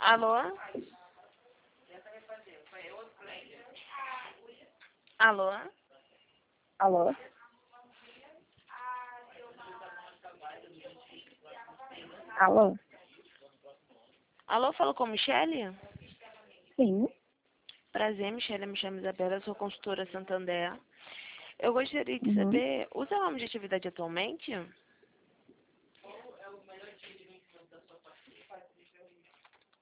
Alô? Alô? Alô? Alô? Alô, falou com Michele? Sim. Prazer, Michele, me chamo Isabela, eu sou consultora Santander. Eu gostaria de Uhum. saber, usa nome de atividade atualmente?